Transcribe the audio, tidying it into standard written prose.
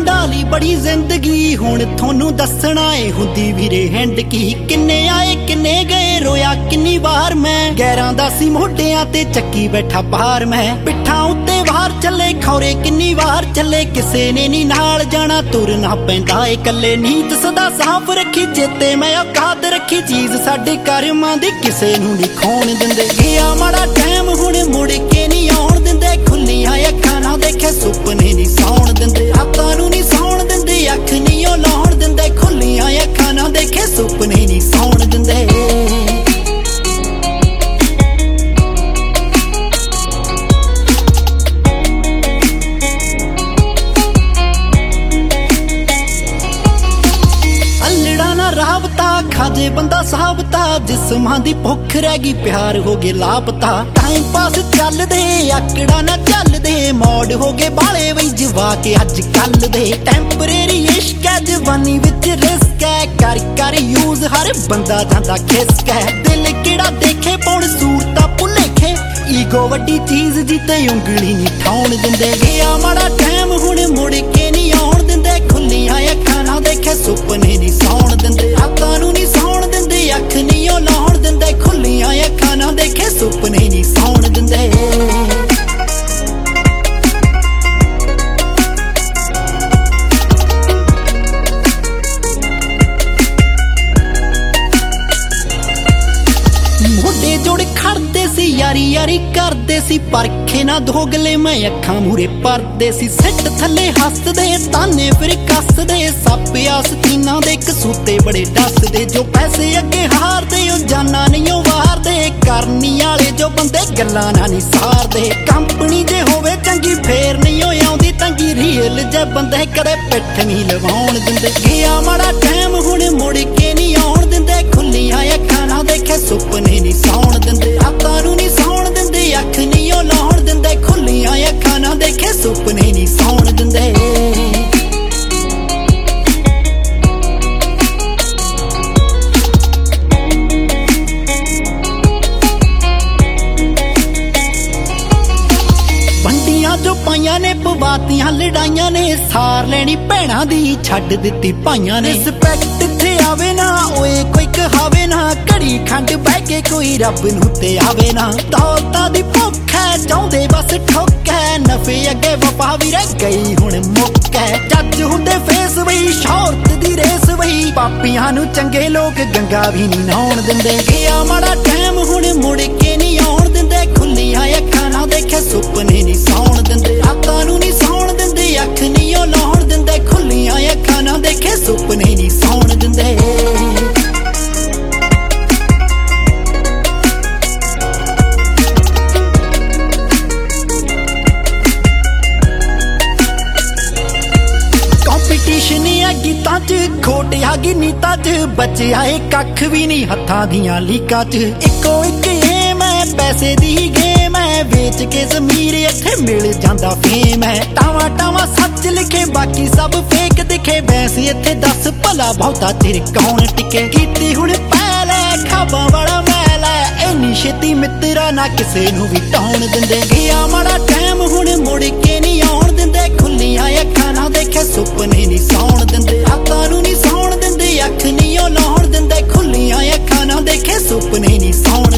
ढाली बड़ी जिंदगी हुण थोनू दसना ए हुंदी वीरे हैंड की किन्ने आए किन्ने गए रोया किन्नी बार मैं गैरां दा सी मोढियां ते चक्की बैठा बाहर मैं पिट्ठां उत्ते बाहर चले खौरे किन्नी बार चले किसे ने नी नाल जाना तुरना पैंदा ए कल्ले नीत सदा साफ रखी चेते मैं औकात रखी चीज साडे करमां दी किसे नू नी खोण दिंदे गया माड़ा टाइम हुण मुड़ के नी आउण दिंदे खुल्लियां अखां ना देखे सुपने नी सौण दिंदे रातां नू नी सौण दिंदे अख नी ओ लाउण दिंदे खुल्लियां अखां ना देखे सुपने नी सौण दिंदे खाजे बंदा साबता जिस्मां दी भुख रह गई प्यार हो गए लापता टाइम पास चल दे आकड़ा ना चल दे मौड हो गए बाले वही जवा के अज कल दे टेंपरेरी इश्क है जवानी विच रिस्क है कर कर यूज हर बंदा जांदा खिसक है दिल केड़ा देखे पौण सूरता भुलेखे ईगो वड्डी चीज जिते उंगली नी ठाउण दिंदे गया माड़ा टाइम हुण मुड़ के नी आउण दिंदे खुल्लियां अखां ना देखे सुपने नी सौण दिंदे रातां नू नी सौण दिंदे अख नी ओ लाउण दिंदे खुल्लियां अखां ना देखे सुपने नी सौण दिंदे मोढे जोड़ खड़दे सी यारी यारी करदे सी परखे ना दोगले मैं अखां मूरे परदे सी सिट थले हसदे ताने फिर कसदे सप आस्तीना दे कसूते बड़े डसदे जो पैसे अगे हारदे ओ जाना नहीं ओ वारदे करनी आले जो बंदे गल्लां ना नी सारदे कंपनी जे होवे चंगी फेर नहीं ओ आउंदी तंगी रील जे बंदे कदे पिठ नहीं लवाउण दिंदे गया माड़ा टाइम हुण मुड़ के नहीं आउण दिंदे खुल्लियां अखां ना देखे सुपने नी सौण दिंदे रातां नू नी सौण दिंदे अख नी ओ लाउण दिंदे खुल्लियां अखां ना देखे सुपने नी सौण दिंदे जो पाइयां ने पवातियां लड़ाइयां ने सार लैनी भैणां दी छड्ड दित्ती भाइयां ने रिस्पैक्ट इत्थे आवे ना ओए कोई कहावे ना घड़ी खंड बह के कोई रब नू ते आवे ना दौलतां दी भुख है चाहुंदे बस ठोक है नफे अगे वफा भी रह गई हुण मुक है जज हुंदे फेस वही शौहरत दी रेस वही पापियां नू चंगे लोग गंगा भी नी नहाउण दिंदे गया माड़ा टाइम हुण मुड़ के नी आउण दिंदे खुल्लियां अखां ना देखे सुपने नी सौण दिंदे रातां नू नी सौण दिंदे अख नी ओ लाउण दिंदे खुल्लियां अखां ना देखे सुपने नी सौण दिंदे कंपीटिशन है गीतां च खोट आ गई नीतां च बचिया कख भी नहीं हत्थां दियां लीकां च इक्को इक एम है पैसे दी गेम है बेच के ज़मीर इत्थे मिल जांदा फेम है टावा टावा सच लिखे बाकी सब फेक दिखे वैसे इत्थे दस भला बहुता चिर कौन टिके कीती हुण पहल है खाबां वाला महल है इन्नी छेती मित्रा ना किसे नू भी टाउण दिंदे गया माड़ा टाइम हुण मुड़ के नी आउण दिंदे खुल्लियां अखां ना देखे सुपने नी सौण दिंदे रातां नू नी सौण दिंदे अख नी ओ लाउण दिंदे खुल्लियां अखां ना देखे सुपने नी सौण